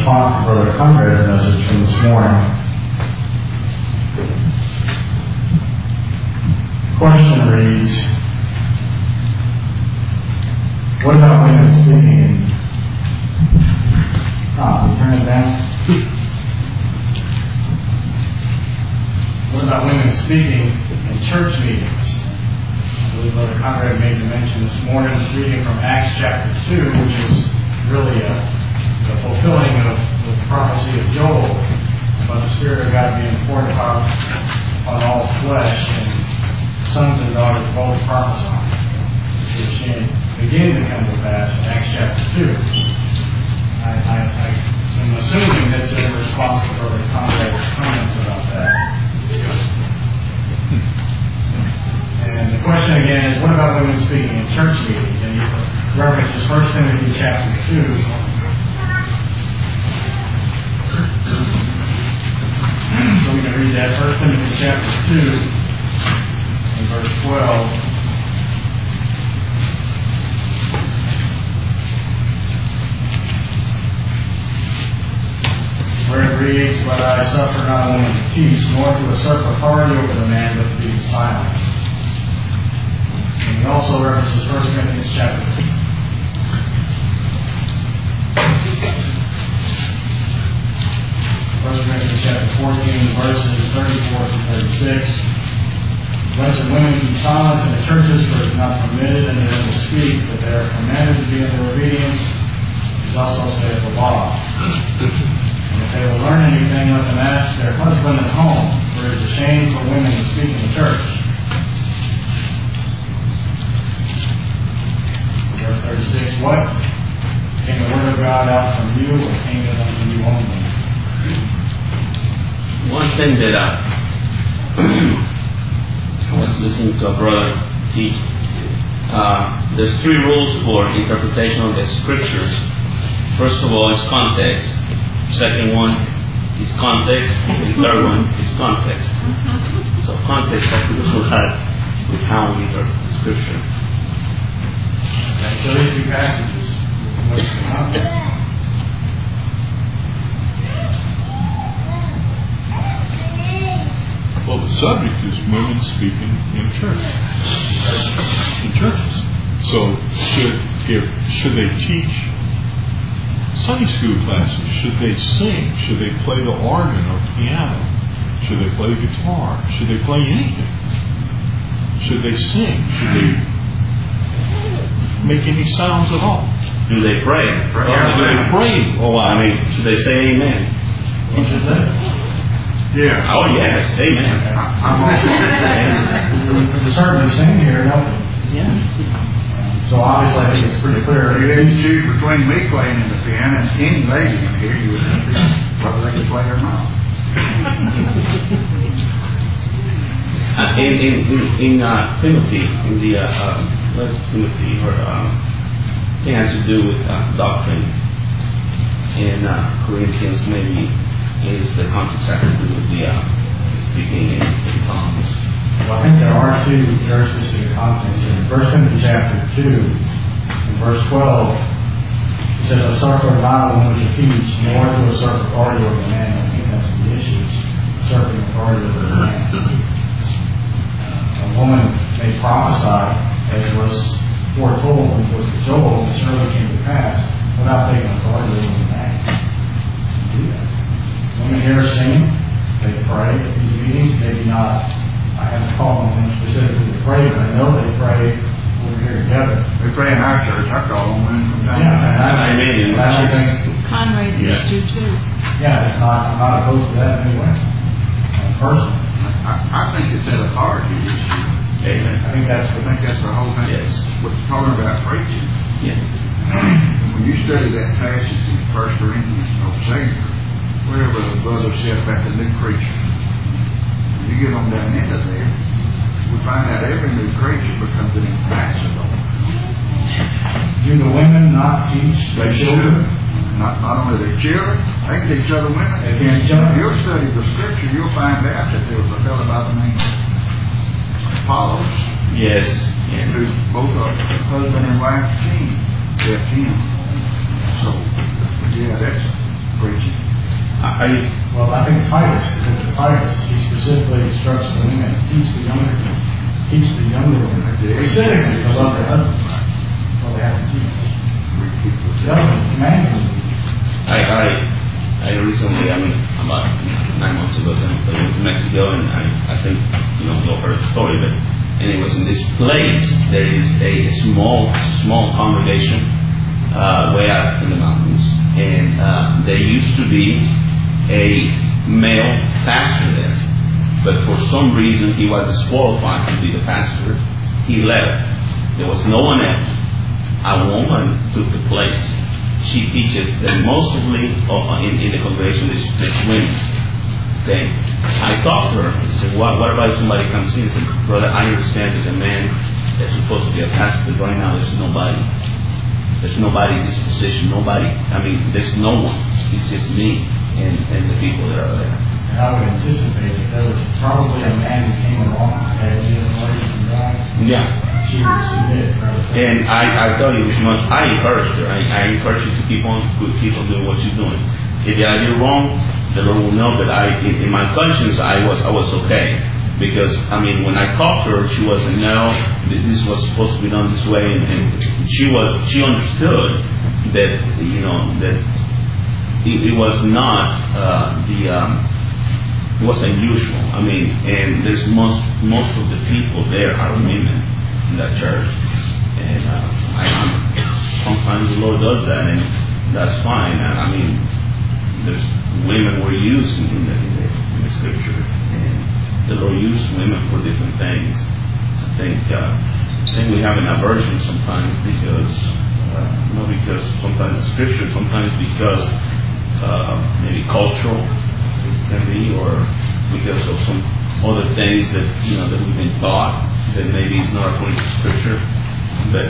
response to Brother Conrad's message from this morning. The question reads, what about women speaking in... can we turn it down? What about women speaking in church meetings? I believe Brother Conrad made the mention this morning, reading from Acts chapter 2, which is really the fulfilling of the prophecy of Joel about the Spirit of God being poured out on all flesh, and sons and daughters both prophesying, which begin to come to pass in Acts chapter 2. I'm assuming that's in response to Brother Conrad's comments about that. And the question again is, what about women speaking in church meetings? And he references 1 Timothy chapter 2. So we can read that, 1 Timothy chapter 2, and verse 12. Where it reads, but I suffer not only to teach, nor to assert authority over the man, but to be silent. And he also references 1 Corinthians chapter 1 Corinthians chapter 14, verses 34 to 36. Let the women keep silence in the churches, for it is not permitted unto them to speak, but they are commanded to be under obedience, as also saith the law. And if they will learn anything, let them ask their husband at home, for it is a shame for women to speak in the church. Verse 36, what? Came the word of God out from you, or came it unto you only? One thing that I was listening to a brother teach, there's 3 rules for interpretation of the scriptures. First of all is context. Second one is context. And the third one is context. So context has to do with how we interpret the scripture. So these 2 passages, what's the context? Well, the subject is women speaking in church, in churches. So should they teach Sunday school classes? Should they sing? Should they play the organ or piano? Should they play guitar? Should they play anything? Should they sing? Should they make any sounds at all? Do they pray? Do they pray? Well, I mean, should they say amen? What is that? Yeah. Oh, yes. Amen. There's certainly sing here, don't we? Yeah. So obviously I think it's pretty clear. You had to choose between me playing in the piano and any lady in here, you would have to whether they could play or not. In Timothy, in the Timothy, or it has to do with doctrine. In Corinthians, maybe is the context has to do with the speaking in tongues. Well, I think there are 2 very specific contexts here. 1 Timothy chapter 2, in verse 12, it says, I suffer not only to teach, nor to assert authority over the man. I think that's the issue, asserting authority over the man. A woman may prophesy, as was foretold in the book of Joel, and surely came to pass, without taking authority over the man. Do that. Women here sing, they pray at these meetings, maybe not. I haven't called on them specifically to pray, but I know they pray when we're here together. They pray in our church. I call them women from time to time. I don't think Conrad used to too. Yeah, I'm not opposed to that anyway. Personally, I think it's an authority issue. Amen. I think that's the whole thing. Yes. We're talking about preaching. Yeah. When you study that passage in 1 Corinthians of Savior, wherever the brother said about the new creature, when you get on down into there, we find out every new creature becomes an ambassador. Do the women not teach their children? Not only their children, they can teach other women. They can teach them. If you'll study the scripture, you'll find out that there was a fellow by the name of Apollos. Yes. Yeah. Who both are husband and wife king. Left him. So, yeah, that's preaching? Well, I think Titus, he specifically instructs the women to teach the younger women, specifically to love their husbands. Well, they have to teach. The other commands them. I recently, about 9 months ago, I went to Mexico, and I think you all heard the story. But anyways, in this place, there is a small congregation way out in the mountains, and there used to be a male pastor there, but for some reason he was disqualified to be the pastor. He left. There was no one else. A woman took the place. She teaches that mostly in the congregation there's women. Okay. I talked to her. I said, what about if somebody comes in and says, brother, I understand that the man that's supposed to be a pastor, but right now there's nobody. There's nobody in this position. Nobody. There's no one. It's just me and the people that are there. And I would anticipate that there was probably a man who came along and he was away from God. Yeah. She would submit. And I tell you this much, I encouraged her. I encourage you to keep on doing what you're doing. If I did wrong, the Lord will know that in my conscience, I was okay. Because, when I talked to her, she wasn't, no, this was supposed to be done this way. And she understood that, that it was not it was unusual. And there's most of the people there are women in that church. And sometimes the Lord does that, and that's fine. There's women were used in the scripture, and the Lord used women for different things. I think we have an aversion sometimes because not because sometimes the scripture, sometimes because maybe cultural can be, or because of some other things that that we've been taught that maybe is not according to scripture. But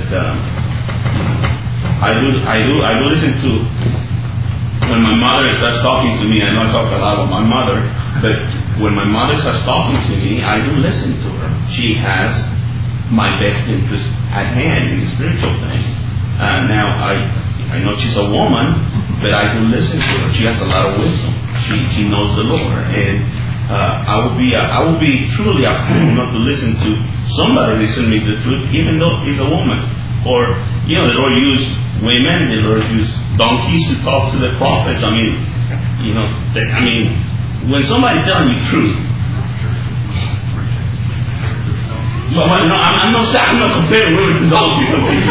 I do listen to when my mother starts talking to me. I know I talk a lot about my mother, but when my mother starts talking to me, I do listen to her. She has my best interest at hand in the spiritual things. Now I know she's a woman, but I do listen to her. She has a lot of wisdom. She knows the Lord, and I would be truly a fool not to listen to somebody listening me the truth, even though he's a woman. Or the Lord used women, the Lord used donkeys to talk to the prophets. When somebody's telling you truth. But I'm not comparing women to donkeys.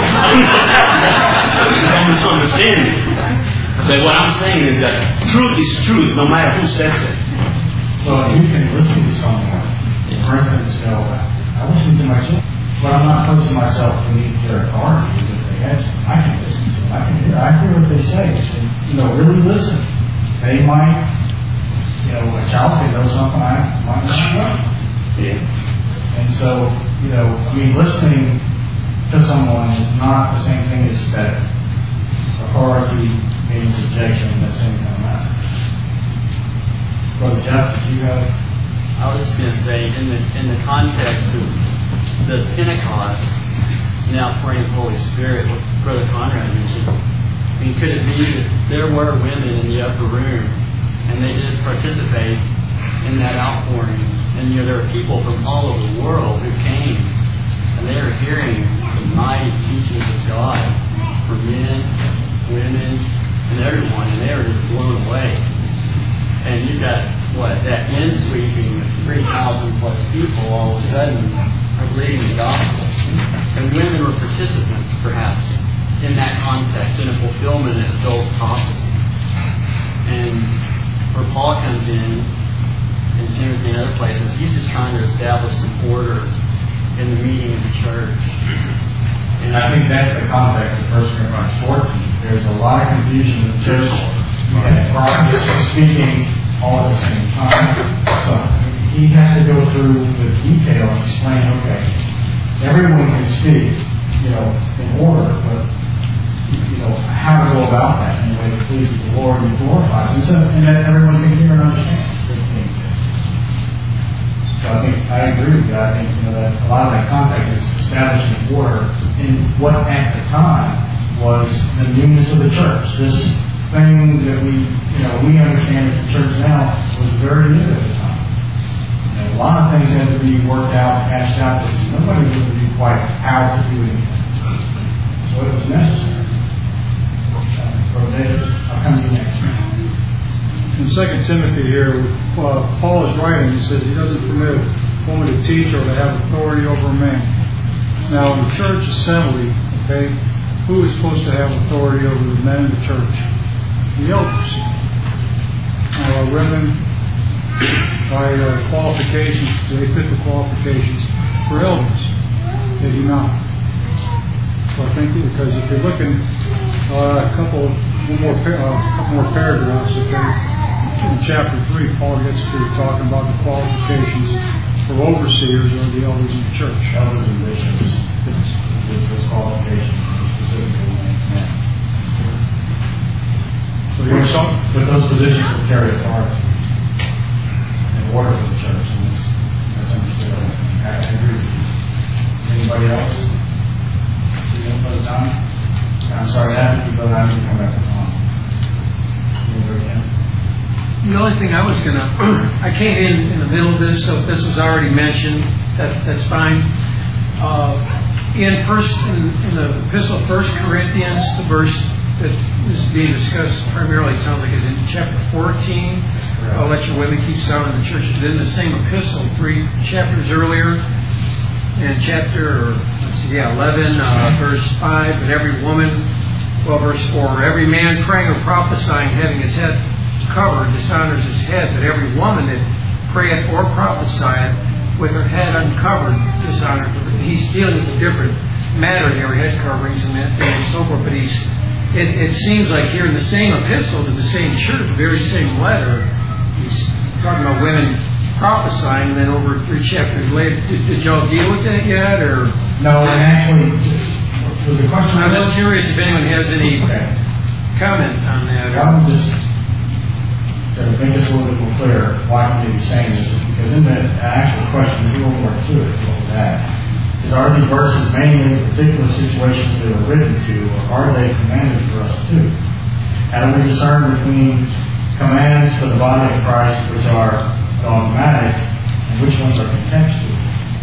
Don't misunderstand me. But what I'm saying is that truth is truth, no matter who says it. Well, you can listen to someone. For instance, I listen to my children, but I'm not posting myself beneath their authority. If they have something, I can listen to them. I hear what they say. And, really listen. They might, a child can know something I might not know. Yeah. And so, listening to someone is not the same thing as that authority means objection, that same kind of matter. Brother Jeff, did you have? I was just going to say, in the context of the Pentecost, now pouring of the Holy Spirit, what Brother Conrad mentioned, could it be that there were women in the upper room, and they did participate in that outpouring, and there were people from all over the world who came, and they were hearing the mighty teachings of God for men, women, and everyone, and they were just blown away. And you got that end sweeping with 3,000 plus people all of a sudden are reading the gospel. And women were participants, perhaps, in that context, in a fulfillment of Joel's prophecy. And where Paul comes in Timothy and other places, he's just trying to establish some order in the meeting of the church. And I think that's the context of 1 Corinthians 14. There's a lot of confusion in the church. We had prophets speaking all at the same time. So he has to go through the detail and explain, okay, everyone can speak, in order, but, how to go about that in a way that pleases the Lord and glorifies Him, and that everyone can hear and understand what things are. So I agree with that. I think, that a lot of that context is establishing order in what at the time was the newness of the church. thing that we understand as a church now was very new at the time. A lot of things had to be worked out, hashed out. Nobody really knew quite how to do anything. So it was necessary. Brother David, I'll come to you next. In 2 Timothy here, Paul is writing, he says he doesn't permit a woman to teach or to have authority over a man. Now, in the church assembly, okay, who is supposed to have authority over the men in the church? The elders. Now, women, by qualifications, they fit the qualifications for elders. They do not. So I think because if you're looking a couple more paragraphs, okay, in chapter 3, Paul gets to talking about the qualifications for overseers or the elders in the church. Elders and bishops. It's those qualifications specifically. So but those positions will carry authority in order for the church, and that's understood. I agree with you. Anybody else? Brother John? I'm sorry, I need to come back to Tom. The only thing I was I came in the middle of this, so if this was already mentioned, that's fine. In the epistle of 1 Corinthians, the verse that is being discussed primarily, it sounds like, is in chapter 14. I'll let your women keep silent in the churches. In the same epistle, 3 chapters earlier, in chapter 11, verse 5, but every woman, verse 4, every man praying or prophesying, having his head covered, dishonors his head, but every woman that prayeth or prophesieth with her head uncovered dishonors her. He's dealing with a different matter here, head coverings and so forth, but it seems like here in the same epistle to the same church, the very same letter, he's talking about women prophesying, and then over 3 chapters later, did y'all deal with that yet, or? No, and actually, was the question... I'm just curious if anyone has any comment on that. I'm just, to make this a little bit more clear, why I'm maybe saying this is because in the actual question, there's a little more to it. What was that? Is are these verses mainly particular situations they were written to, or are they commanded for us to? How do we discern between commands for the body of Christ, which are dogmatic, and which ones are contextual?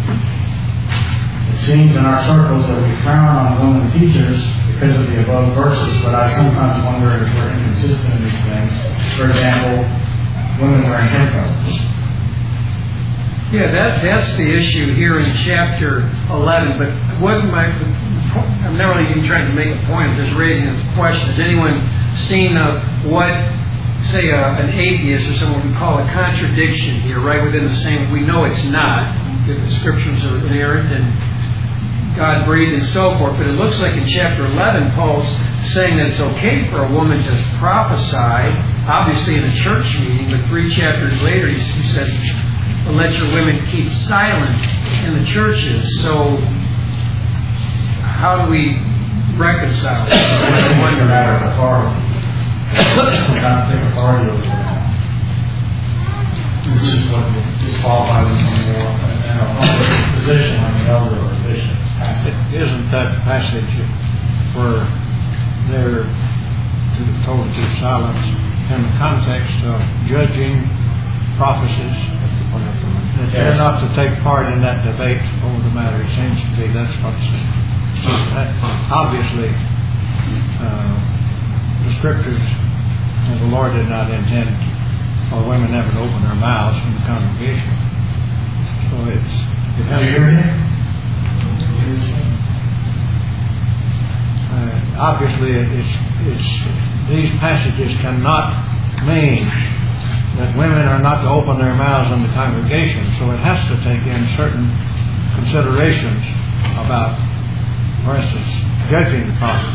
It seems in our circles that we frown on women teachers because of the above verses, but I sometimes wonder if we're inconsistent in these things. For example, women wearing head coverings. Yeah, that's the issue here in chapter 11. But I'm not really even trying to make a point. I'm just raising a question. Has anyone seen what, say, an atheist or someone would call a contradiction here, right within the same? We know it's not. The scriptures are inerrant and God breathed and so forth. But it looks like in chapter 11, Paul's saying that it's okay for a woman to prophesy, obviously in a church meeting, but 3 chapters later he says, let your women keep silent in the churches. So how do we reconcile that? It's a matter of authority. We not take authority over them. Which is what disqualifies them from more in a public position like an elder or a bishop. Isn't that passage where they're told to keep silence in the context of judging prophecies? They're not to take part in that debate over the matter. It seems to be that's what's obviously the scriptures and the Lord did not intend for women ever to open their mouths in the congregation. So it has to be. Obviously, it's these passages cannot mean that women are not to open their mouths in the congregation. So it has to take in certain considerations about, for instance, judging the prophets.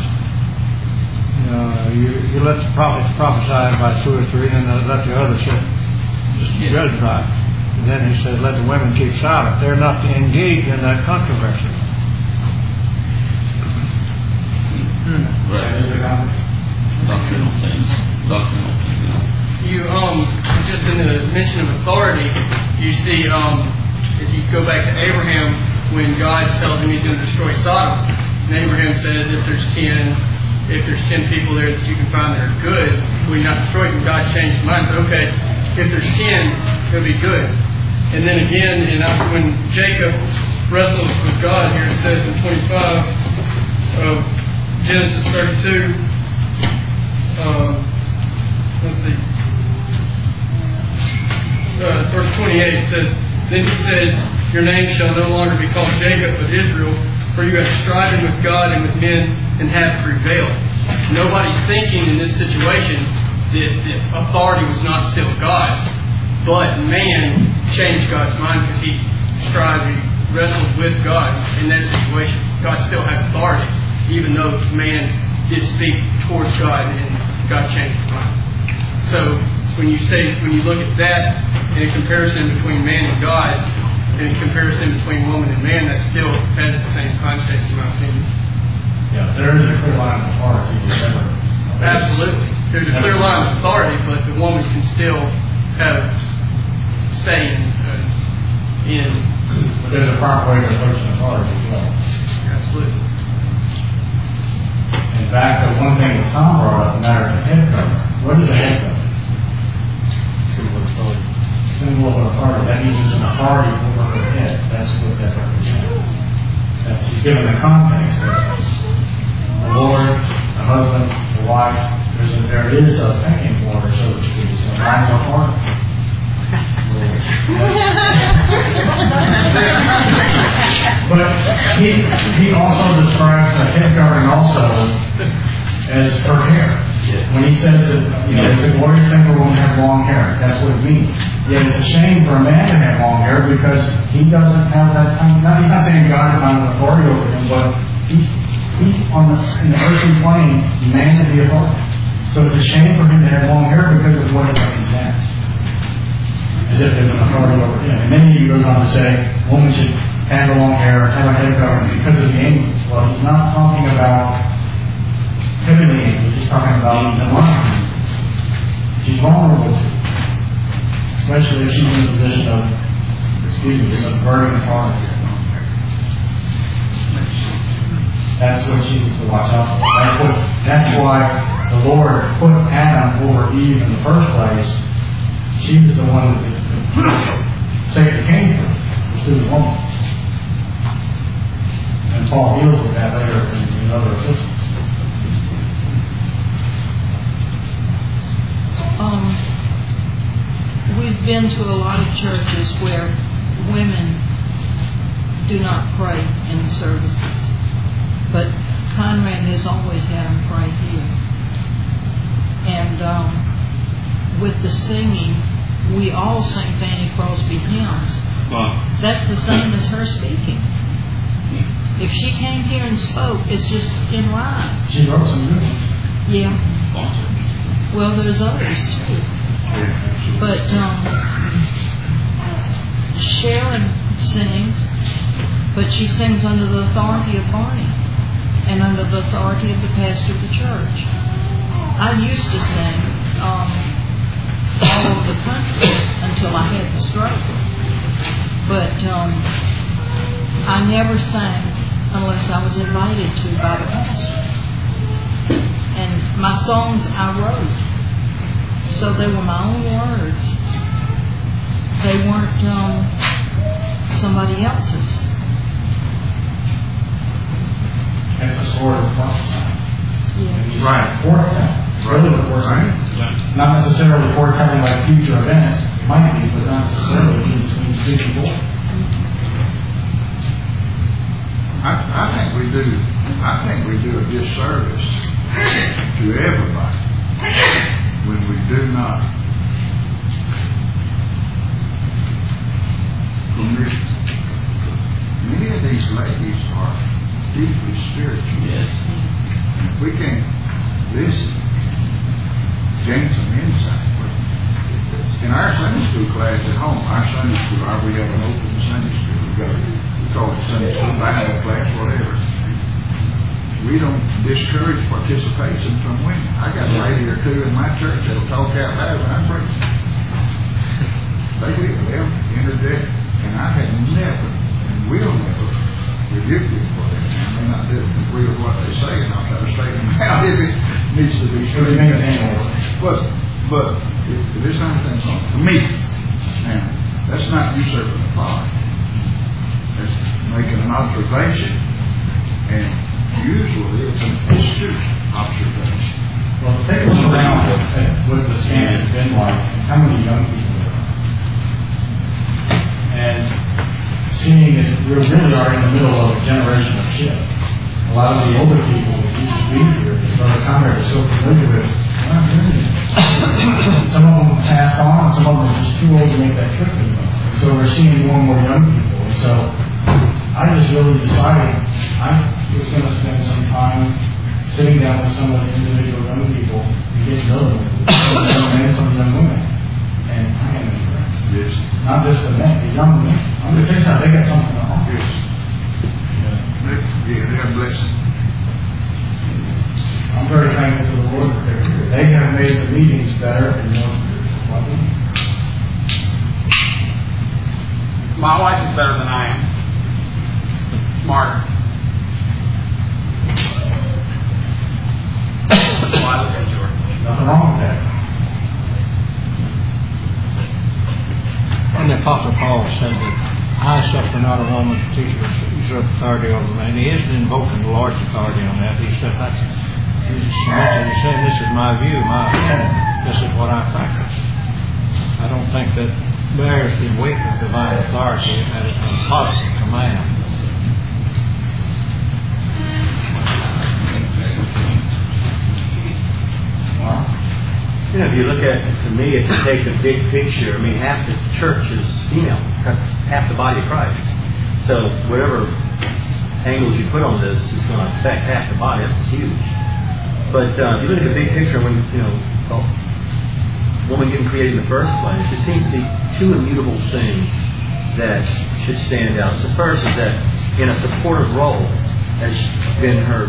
You let the prophets prophesy by 2 or 3, and let the others just judge by. And then he says, let the women keep silent. They're not to engage in that controversy. Right. Doctrinal things. You just in the mention of authority, you see if you go back to Abraham when God tells him he's going to destroy Sodom, and Abraham says if there's 10 if there's 10 people there that you can find that are good, will you not destroy them? God changed his mind. But okay, if there's 10, it'll be good. And then again, when Jacob wrestled with God here, it says in 25 of Genesis 32, let's see, verse 28, it says, "Then he said, your name shall no longer be called Jacob, but Israel, for you have striven with God and with men and have prevailed." Nobody's thinking in this situation that authority was not still God's, but man changed God's mind because he wrestled with God in that situation. God still had authority, even though man did speak towards God and God changed his mind. So when you look at that in a comparison between man and God, in a comparison between woman and man, that still has the same context, in my opinion. Yeah, there is a clear line of authority. Absolutely. There's a clear line of authority, but the woman can still have say in. But there's a proper way to approach an authority as well. Absolutely. In fact, the one thing that Tom brought up, the matter of the head cover. What is a head cover? Symbol of authority. Symbol of authority. That means there's an authority over her head. That's what that represents. He's given the context of the Lord, the husband, the wife. There is a pecking order, so to speak. So lines are hard. But he also describes the head covering also as her hair. When he says that it's a glorious thing for a woman to have long hair, that's what it means. Yet it's a shame for a man to have long hair because he doesn't have that kind of. He's not saying God has not authority over him, but he's in the earthly plane, man is the authority. So it's a shame for him to have long hair because of what it represents. As if there's an authority over him. And then he goes on to say, woman should have long hair, have a head covering because of the angels. Well, he's not talking about heavenly angels, he's talking about the woman. She's vulnerable to, especially if she's in a position of, subverting authority. That's what she needs to watch out for. That's why the Lord put Adam over Eve in the first place. She was the one that Satan came from, through the woman. And Paul deals with that later in other epistles. We've been to a lot of churches where women do not pray in the services. But Conrad has always had them pray here. And with the singing, we all sing Fanny Crosby hymns. Wow. That's the same as her speaking. If she came here and spoke, it's just in line. She wrote some good ones. Yeah. Well, there's others too. But Sharon sings, but she sings under the authority of Barney and under the authority of the pastor of the church. I used to sing all over the country until I had the stroke. But I never sang unless I was invited to by the pastor. And my songs I wrote. So they were my own words. They weren't somebody else's. That's a sort of prophesying. Yeah. Right. Foretelling. Really what foretelling. Not necessarily foretelling like future events. It might be, but not necessarily means speaking forward. I think we do a disservice to everybody when we do not permit. Many of these ladies are deeply spiritual. Yes. And if we can't listen, gain some insight. In our Sunday school class at home, we have an open Sunday school. We call it Sunday school Bible class, whatever. We don't discourage participation from women. I got a lady or two in my church that'll talk out loud when I'm preaching. They will interject, and I have never and will never rebuke them for that. I may not do agree with what they say, and I'll try to straighten them out if needs to be What do you think of annual? But if this kind of thing's on a meeting, now, that's not usurping authority. That's making an observation, and usually it's an astute observation. Well, take a look around at what the scan has been like, and how many young people there are. And seeing that we really are in the middle of a generational shift. A lot of the older people that used to be here, by the time they were so familiar with it, not really. Some of them passed on, and some of them are just too old to make that trip anymore. So we're seeing more and more young people. And so I just really decided I was going to spend some time sitting down with some of the individual young people and get to know them, some young men, some young women. And I am impressed. Yes. Not just the men, the young men. I'm going to tell you something, they got something to offer. Yes. Yeah, they're blessed. I'm very thankful to the Lord that they're here. They have made the meetings better and more spiritual. My wife is better than I am. Smarter. So I listen to her. Nothing wrong with that. And the Apostle Paul said that I suffer not a woman to teach or usurp authority over me. And he isn't invoking the Lord's authority on that. He said he's saying this is my view, my opinion. This is what I practice. I don't think that bears the weight of divine authority as a positive command. You know, if you look at, to me, if you take the big picture, I mean, half the church is female. That's half the body of Christ. So whatever angles you put on this is going to affect half the body. That's huge. But if you look at the big picture, when, you know, the woman getting created in the first place, there seems to be two immutable things that should stand out. The first is that in a supportive role has been her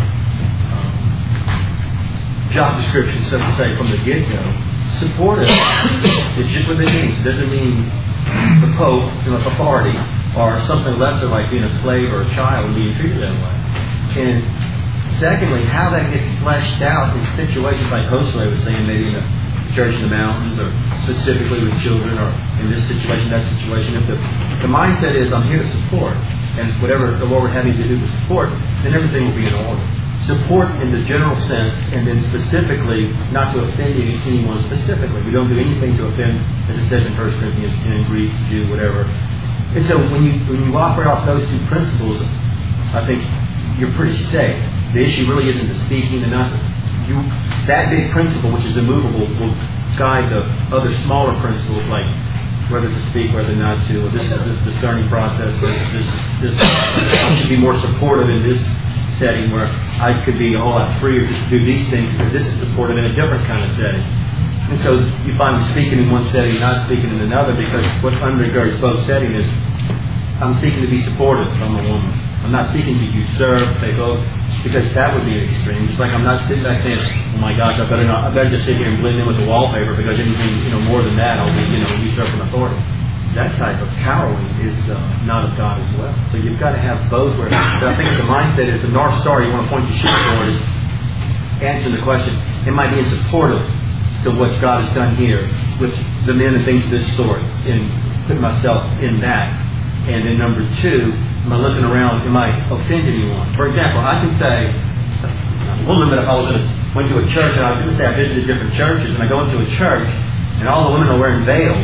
job description, so to say, from the get-go. Supportive is just what it means. It doesn't mean the Pope, you know, authority, or something lesser like being a slave or a child being treated that way. And secondly, how that gets fleshed out in situations like Josue was saying, maybe in a church in the mountains, or specifically with children, or in this situation, that situation. If the mindset is, I'm here to support, and whatever the Lord would have me to do to support, then everything will be in order. Support in the general sense, and then specifically, not to offend anyone specifically. We don't do anything to offend, as it says in 1 Corinthians 10, Greek, Jew, whatever. And so when you operate off those two principles, I think you're pretty safe. The issue really isn't the speaking and nothing. That big principle, which is immovable, will guide the other smaller principles, like whether to speak, whether not to. Or this is the discerning process. This should be more supportive in this setting, where I could be a whole lot freer to do these things, because this is supportive in a different kind of setting. And so you find me speaking in one setting, not speaking in another, because what undergirds both settings is I'm seeking to be supportive from a woman. I'm not seeking to usurp, take over, because that would be an extreme. It's like I'm not sitting back saying, "Oh my gosh, I better just sit here and blend in with the wallpaper, because anything more than that, I'll be usurping authority." That type of cowering is not of God as well. So you've got to have both. But I think the mindset is the North Star you want to point your shoot toward is answering the question: am I being supportive to what God has done here with the men and things of this sort, and putting myself in that? And then number two, am I looking around? Am I offending anyone? For example, I can say, we'll limit if I went to a church, and I was going to say I visited different churches, and I go into a church, and all the women are wearing veils.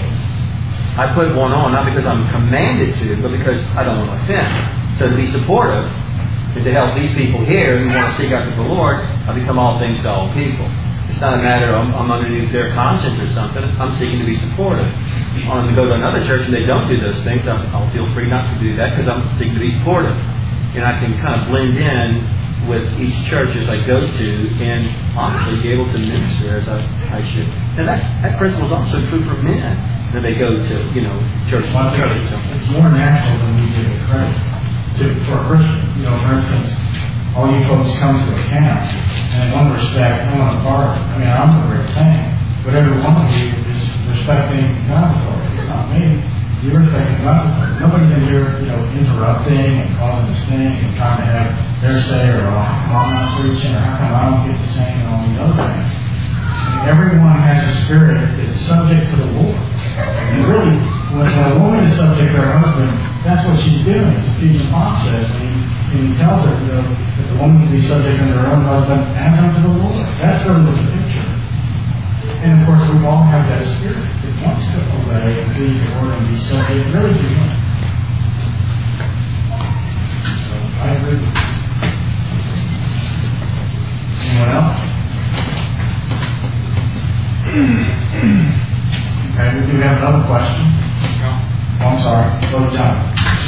I put one on, not because I'm commanded to, but because I don't want to offend. So to be supportive, and to help these people here who want to seek after the Lord, I become all things to all people. It's not a matter of I'm underneath their conscience or something. I'm seeking to be supportive. If I'm to go to another church and they don't do those things, I'll feel free not to do that, because I'm seeking to be supportive. And I can kind of blend in with each church as I go to, and honestly be able to minister as I should. And that principle is also true for men when they go to, church. It's more natural than we give it credit for a Christian. For instance, all you folks come to a camp, and in one respect, I'm on a part. I'm the great thing. But every one of you is respecting God's authority. It's not me. You're respecting God's authority. Nobody's in here, interrupting and causing a stink and trying to have hearsay, or how come I'm not preaching, or how come I don't get to sing, and all these other things. Everyone has a spirit that's subject to the Lord. And really, when a woman is subject to her husband, that's what she's doing. It's Ephesians 5 says, and he tells her, that the woman can be subject unto her own husband as unto the Lord. That's really the picture. And of course, we all have that spirit that wants to obey and be the Lord and be subject really to Him. So I agree with you. Anyone else? Okay, we do have another question. Oh, I'm sorry. Brother John.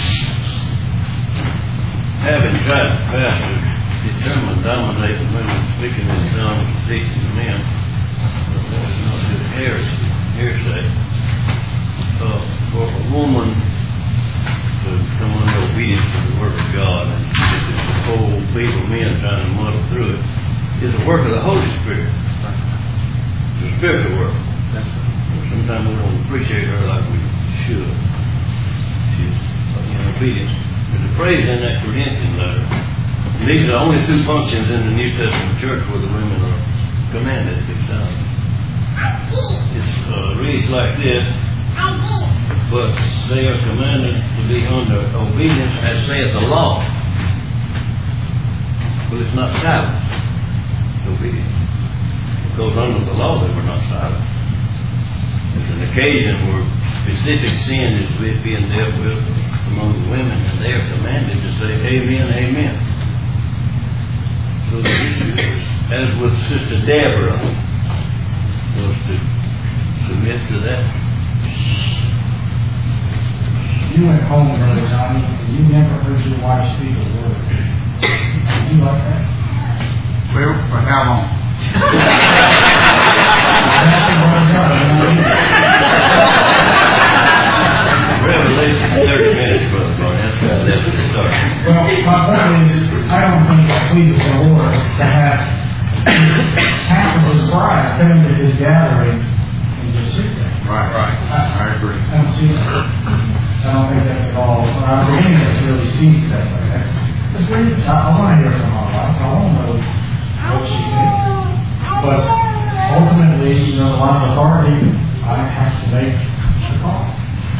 Having tried to pastor determined dominating women speaking in tongues and teaching the men, that is not good hearsay. For a woman to come under obedience to the Word of God and the whole feeble men trying to muddle through it is a work of the Holy Spirit. It's a spiritual work. Sometimes we don't appreciate her like we should. She's in obedience. There's a phrase in that Corinthian letter. And these are the only two functions in the New Testament church where the women are commanded to be done. It reads like this: but they are commanded to be under obedience as saith the law. But it's not silent. It's obedience. Because under the law they were not silent. There's an occasion where specific sin is being dealt with among the women, and they are commanded to say amen, amen. So the issue is, as with Sister Deborah, was to submit to that. You went home, Brother Johnny, and you never heard your wife speak a word. Did you like that? Well, for how long? Revelation 30 minutes, Brother Barney. That's why I left it to start. Well, my point is, I don't think it pleases the Lord to have half of His bride come to His gathering and just sit there. Right. I agree. I don't see that. I don't think that's at all. I think that's really sees that way. That's great. I want to hear from my wife. I want to know what she thinks. But ultimately, a lot of authority, I have to make the call.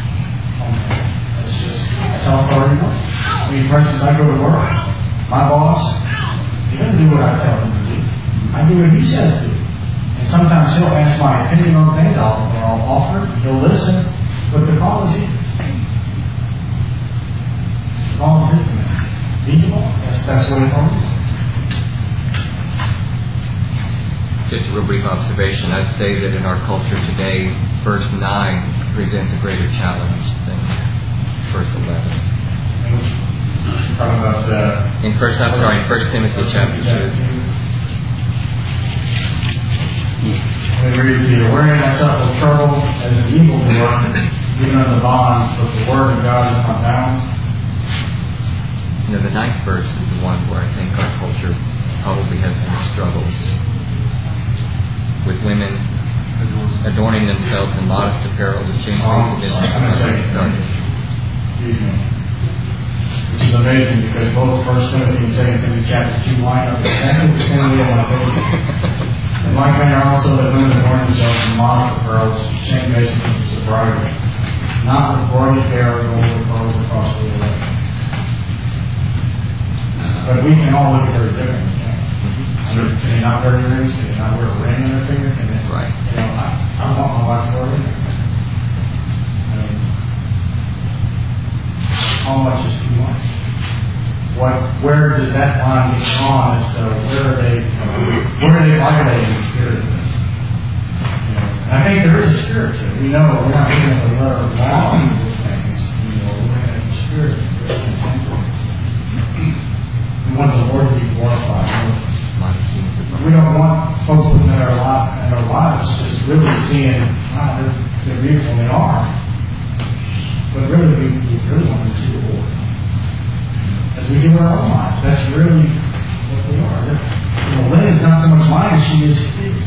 That's how authority works. I mean, for instance, I go to work. My boss, he doesn't do what I tell him to do. I do what he says to do. And sometimes he'll ask my opinion on things. I'll offer it. He'll listen. But the call is his. The call is his. He's the boss. That's what it is. Just a real brief observation. I'd say that in our culture today, verse 9 presents a greater challenge than verse 11. Talking about in 1 Timothy chapter 2. It reads here, wherein I suffer trouble as an evildoer, even under bonds, but the word of God is not bound. The 9th verse is the one where I think our culture probably has more struggles. With women adorning themselves in modest apparel with shameful commitment. Which is amazing because both 1 Timothy and 2 Timothy chapter 2 line up exactly the same way on my page. And like manner also that women adorn themselves in modest apparel with shamefacedness and sobriety, not with broidered hair or gold or pearls or costly elect. But we can all look at very differently. Can they not wear earrings? Can they not wear a ring in their finger? Can they? Right. I want my wife to wear a ring. How much is too much? Where does that line get drawn as to where are they violating the spirit of this? And I think there is a spirit to it. We know we're not looking at the letter of law and those things. We're looking at the spirit of temperance. We want the Lord to be glorified. We don't want folks looking at our lives just really seeing how they're beautiful they are. But really, we really want them to see the Lord. As we do our own lives, that's really what we are. Lynn is not so much mine as she is his.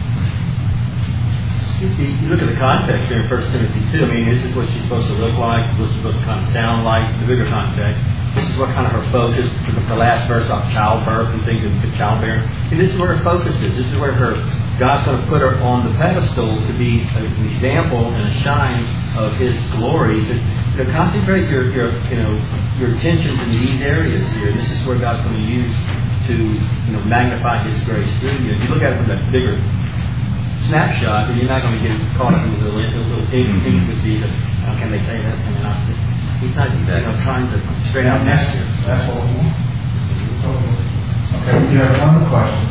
You look at the context here in 1 Timothy 2. I mean, this is what she's supposed to look like, what she's supposed to kind of sound like, the bigger context. This is what kind of her focus, the last verse about childbirth and things, and childbearing. And this is where her focus is. This is where God's going to put her on the pedestal to be an example and a shine of His glory. He says, concentrate your attention in these areas here. This is where God's going to use to magnify His grace through you. If you look at it from that bigger snapshot, then you're not going to get caught up in the little intricacies of how can they say this, can they not say. He's not trying to straighten out next year. That's what we want. Okay, we have another question.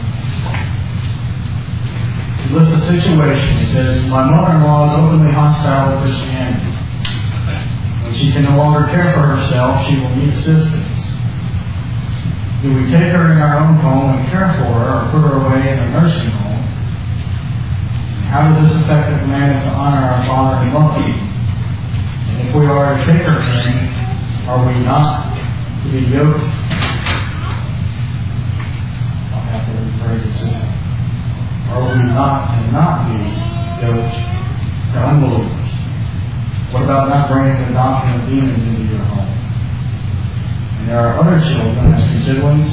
He lists a situation. He says, my mother-in-law is openly hostile to Christianity. When she can no longer care for herself, she will need assistance. Do we take her in our own home and care for her, or put her away in a nursing home? How does this affect the commandment to honor our father and mother? And if we are to take her in, are we not to be yoked? I'll have to rephrase this. Are we not to not be yoked to unbelievers? What about not bringing the doctrine of demons into your home? And there are other children as her siblings,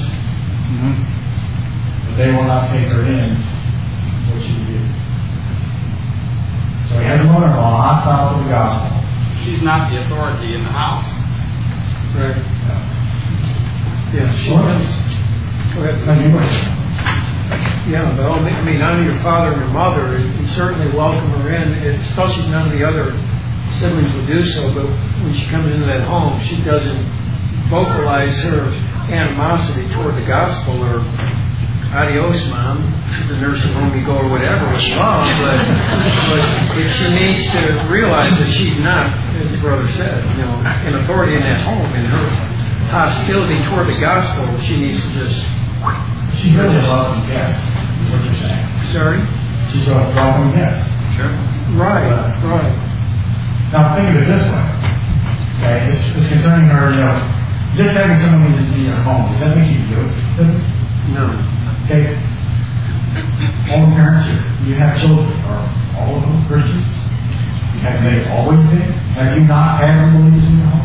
but they will not take her in. What should we do? So he has a mother-in-law hostile to the gospel. She's not the authority in the house. Right. Yeah, she is. Go ahead. Yeah, but I mean, honor your father and your mother, and certainly welcome her in, especially none of the other siblings would do so, but when she comes into that home, she doesn't vocalize her animosity toward the gospel or adios, Mom, to the nursing home you go or whatever with love, but if she needs to realize that she's not, as the brother said, an authority in that home, and her hostility toward the gospel, she needs to just... She's really a welcome guest, is what you're saying. Sorry? She's a welcome guest. Sure. Right. Now think of it this way. Okay, it's concerning her, just having someone in your home, does that make you do it? No. Okay. All the parents here, you have children. Are all of them Christians? Have they always been? Have you not had unbelievers in your home?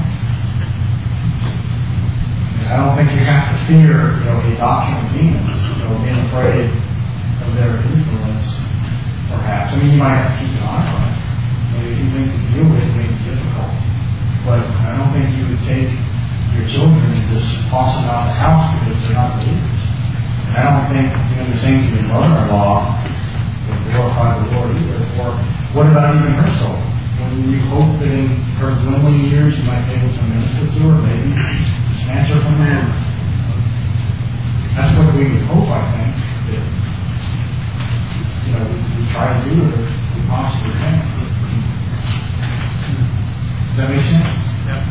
I don't think you have to fear, the doctrine of demons, being afraid of their influence, perhaps. I mean, you might have to keep an eye on it. Maybe a few things to deal with may be difficult. But I don't think you would take your children and just toss them out of the house because they're not believers. And I don't think doing the same to your mother-in-law would glorify the Lord either. Or what about even her soul? When you hope that in her dwindling years you might be able to minister to her, maybe snatch her from there. That's what we would hope, I think, that we try to do it if we possibly can. Does that make sense? Yeah.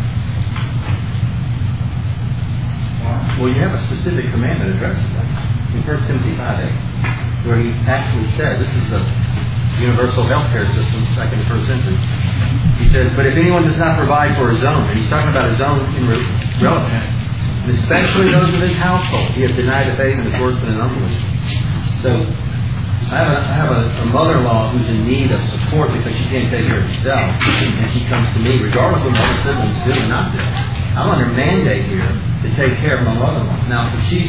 Well, you have a specific command that addresses that. In 1 Timothy 5:8, where he actually said, this is the universal healthcare system back in the first century. He says, but if anyone does not provide for his own, and he's talking about his own in relevance, and especially those of his household, he has denied the faith and is worse than an unbeliever. So, I have a mother-in-law who's in need of support because she can't take care of herself, and she comes to me, regardless of what her siblings do or not do. I'm under mandate here to take care of my mother-in-law. Now, if she's,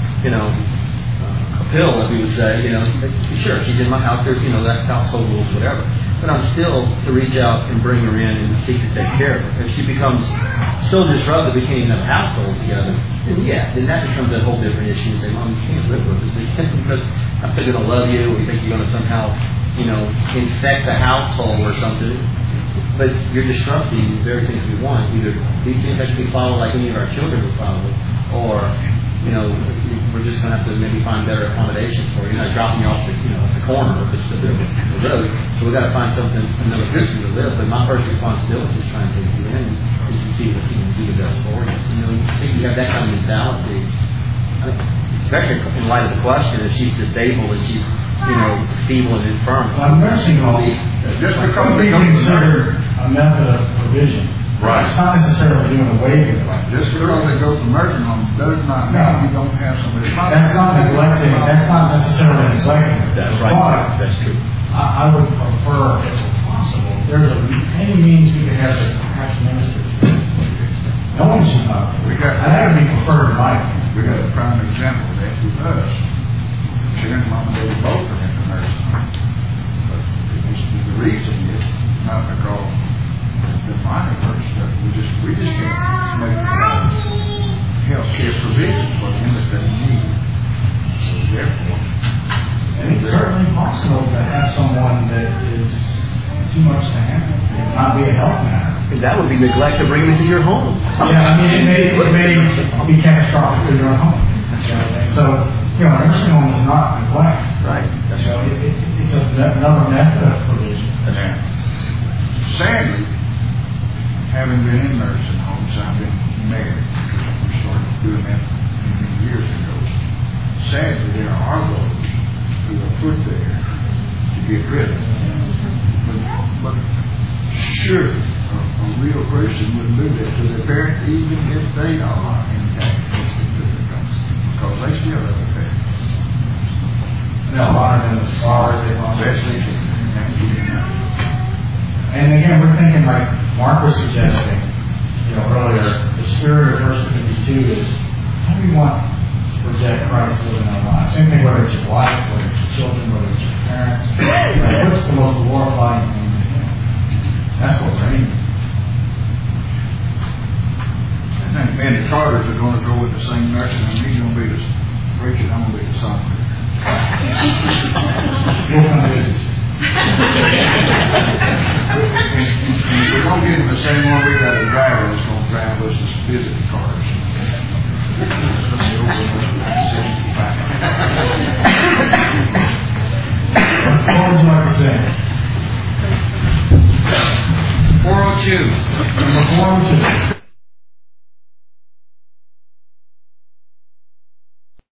a pill, as we would say, sure, she's in my house, there's, that's household rules, whatever. But I'm still to reach out and bring her in and seek to take care of her. If she becomes so disruptive we can't even have a household together, then that becomes a whole different issue. You say, Mom, you can't live with us. Because I'm still going to love you, or you think you're going to somehow, infect the household or something. But you're disrupting the very things we want. Either these things that should be followed like any of our children would follow, or, we're just going to have to maybe find better accommodations for you. You're not dropping you off the corner if it's the road. So we've got to find another place to live. But my first responsibility is trying to take you in, is to see what you can do the best for you. I think you have that kind of mentality, especially in light of the question, if she's disabled and she's, feeble and infirm. Well, nursing home just becomes considered a method of provision. Right. It's not necessarily doing away with it. Just because they go to nursing home does not mean you don't have somebody. That's not neglecting. That's not necessarily neglecting. That's right. But that's true. I would prefer, if possible, there's any means we could have to perhaps minister to. No one should know. That would be preferred in my opinion. We got a prime example of that with us. Sharon and Mom and Daddy both are in the nursing home. But the reason is not because the money works, but we just can't make health care provisions for them that they need. So therefore, and it's certainly possible to have someone that is too much to handle. It may not be a health matter. And that would be neglect to bring them into your home. Yeah, I mean, it may be catastrophic to your home. So, a nursing home is not neglect. Right. It's another method of provision. Sadly, having been in nursing homes, I've been married because we started doing that many years ago. Sadly, there are those who are put there to get rid of them. But surely a real Christian wouldn't do that to their parents, even if they are intact, because they still have a parent. They'll honor them as far as they possibly can. And again, we're thinking like Mark was suggesting, earlier, the spirit of verse 52 is, how do you want to project Christ within our lives? Same thing whether it's your wife, whether it's your children, whether it's your parents. What's the most glorifying thing to Him? That's what we're aiming. I think me and the Carters are going to go with the same nursing home. He's going to be the preacher, I'm going to be the song leader. We'll come visit. If we don't get in the same one, we got a driver that's going to drive us to visit the cars. What would you like to say? 402. Number 402.